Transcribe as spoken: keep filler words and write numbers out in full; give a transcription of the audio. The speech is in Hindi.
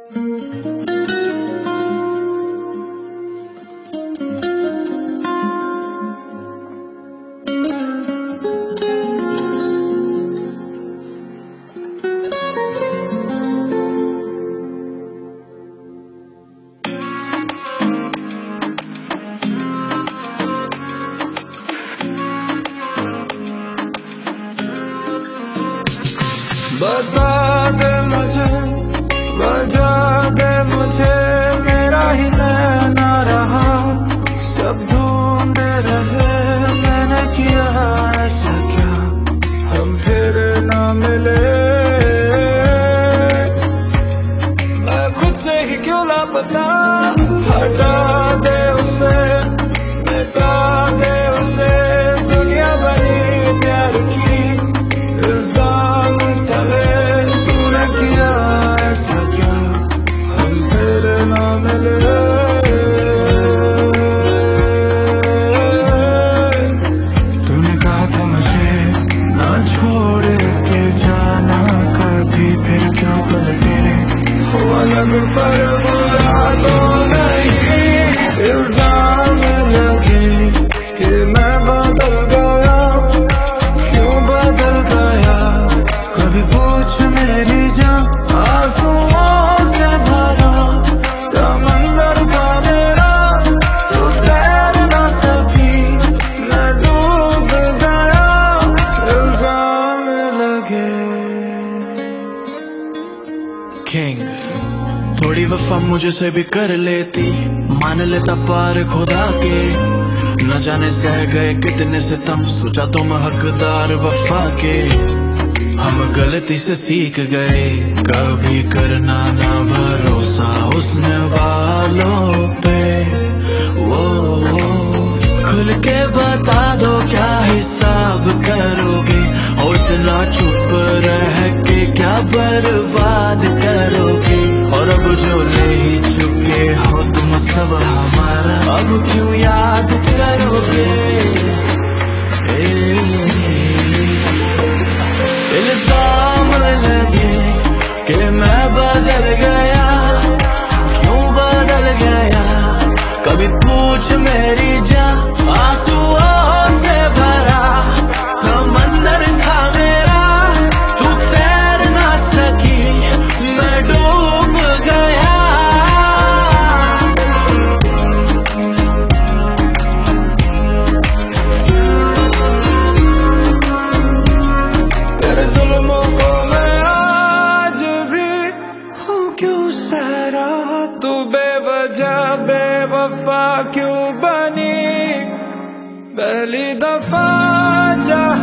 बता दे मुझे, बजा दे मुझे, मेरा ही नैना रहा, सब ढूंढे रहे, मैंने किया ऐसा क्या, हम फिर ना मिले। मैं खुद से ही क्यों लापता, हटा दे उसे, मिटा दे उसे, दुनिया बनी प्यार की इल्जाम तले, तूने किया ऐसा क्या, हम फिर ना मिले। तूने कहा था मुझे ना छोड़ के जाना कभी, फिर क्यों पलटे हो अलग पर बुरा तो नहीं, इल्जाम लगे कि मैं बदल गया, क्यों बदल गया, कभी पूछ मेरी जान, आंसुओं से भरा समंदर था मेरा, तू तैर ना सकी, मैं डूब गया, इल्जाम लगे। किंग थोड़ी वफा मुझसे भी कर लेती, मान लेता पार खुदा के, न जाने सह गए कितने सितम, सोचा तुम हकदार वफा के, हम गलती से सीख गए, कभी करना ना भरोसा हुस्न वालों पे। वो खुल के बता दो क्या हिसाब करोगे, और इतना चुप रह के क्या बर्बाद करोगे, और अब जो ले ही चुके हो तुम सब हमारा, अब क्यों याद करोगे। इल्जाम लगे कि मैं बदल गया, क्यों बदल गया, कभी पूछ मेरी जान, आंसुओं से भरा समंदर था मेरा, तू तैर ना सकी, मैं डूब गया। तेरे जुल्मों को मैं आज भी हूँ क्यों सह रहा, तू बेवजह बेवफा क्यों बनी, पहली दफा जहाँ